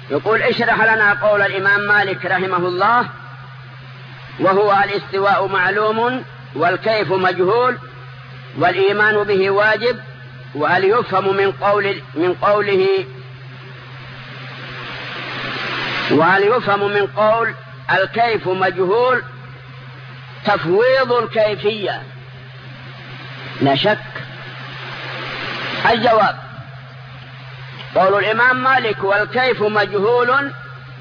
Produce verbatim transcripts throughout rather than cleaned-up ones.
يقول اشرح لنا قول الإمام مالك رحمه الله: وهو الاستواء معلوم والكيف مجهول والإيمان به واجب. وهل يفهم من قول من قوله وهل يفهم من قول الكيف مجهول تفويض الكيفية؟ لا شك. الجواب: قول الإمام مالك والكيف مجهول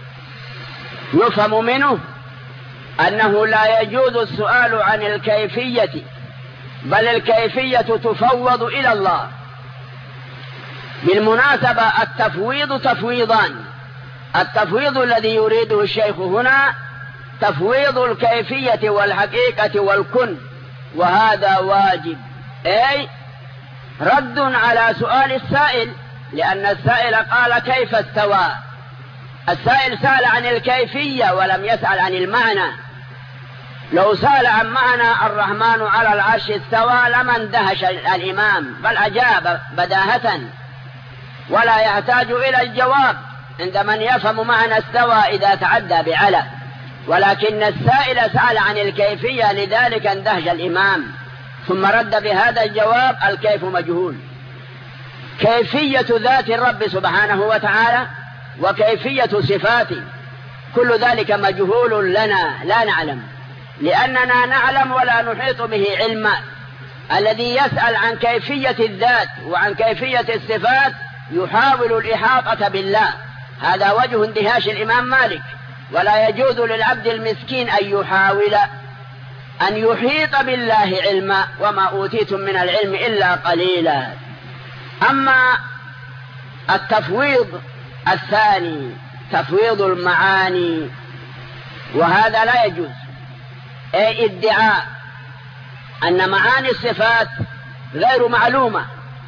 يفهم منه أنه لا يجوز السؤال عن الكيفية، بل الكيفية تفوض إلى الله. بالمناسبة التفويض تفويضان: التفويض الذي يريده الشيخ هنا تفويض الكيفية والحقيقة والكن، وهذا واجب، أي رد على سؤال السائل، لأن السائل قال كيف استوى. السائل سأل عن الكيفية ولم يسأل عن المعنى. لو سأل عن معنى الرحمن على العرش استوى لما اندهش الإمام، بل أجاب بداهة ولا يحتاج إلى الجواب عند من يفهم معنى استوى إذا تعدى بعلى. ولكن السائل سأل عن الكيفية، لذلك اندهش الإمام ثم رد بهذا الجواب: الكيف مجهول. كيفية ذات الرب سبحانه وتعالى وكيفية صفاته كل ذلك مجهول لنا، لا نعلم، لأننا نعلم ولا نحيط به علما. الذي يسأل عن كيفية الذات وعن كيفية الصفات يحاول الإحاطة بالله، هذا وجه اندهاش الإمام مالك. ولا يجوز للعبد المسكين أن يحاول أن يحيط بالله علما، وما أوتيتم من العلم إلا قليلا. أما التفويض الثاني تفويض المعاني، وهذا لا يجوز، أي ادعاء أن معاني الصفات غير معلومة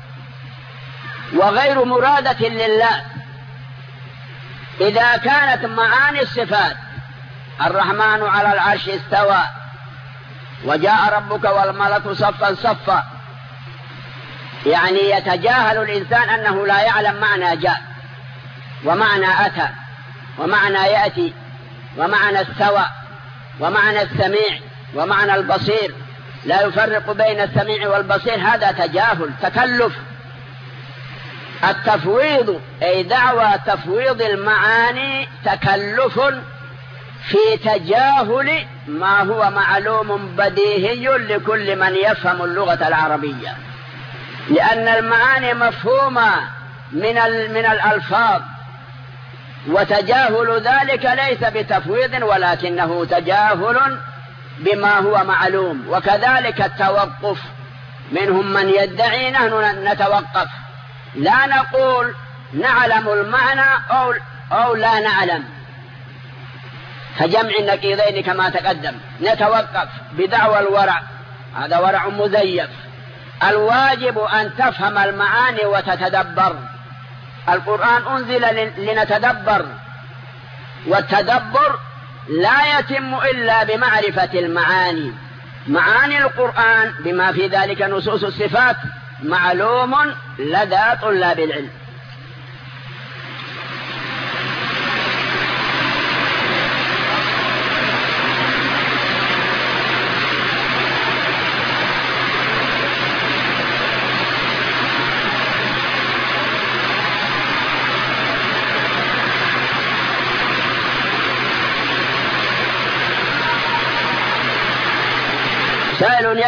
وغير مرادة لله. إذا كانت معاني الصفات الرحمن على العرش استوى وجاء ربك والملك صفا صفا، يعني يتجاهل الإنسان أنه لا يعلم معنى جاء ومعنى أتى ومعنى يأتي ومعنى استوى ومعنى السميع ومعنى البصير، لا يفرق بين السميع والبصير، هذا تجاهل تكلف. التفويض أي دعوى تفويض المعاني تكلف في تجاهل ما هو معلوم بديهي لكل من يفهم اللغة العربية، لأن المعاني مفهومة من من الألفاظ، وتجاهل ذلك ليس بتفويض ولكنه تجاهل بما هو معلوم. وكذلك التوقف، منهم من يدعي نحن نتوقف، لا نقول نعلم المعنى أو, أو لا نعلم، فجمع النقيضين كما تقدم. نتوقف بدعوى الورع، هذا ورع مزيف. الواجب أن تفهم المعاني وتتدبر. القرآن أنزل لنتدبر، والتدبر لا يتم إلا بمعرفة المعاني. معاني القرآن بما في ذلك نصوص الصفات معلوم لدى طلاب العلم. سائل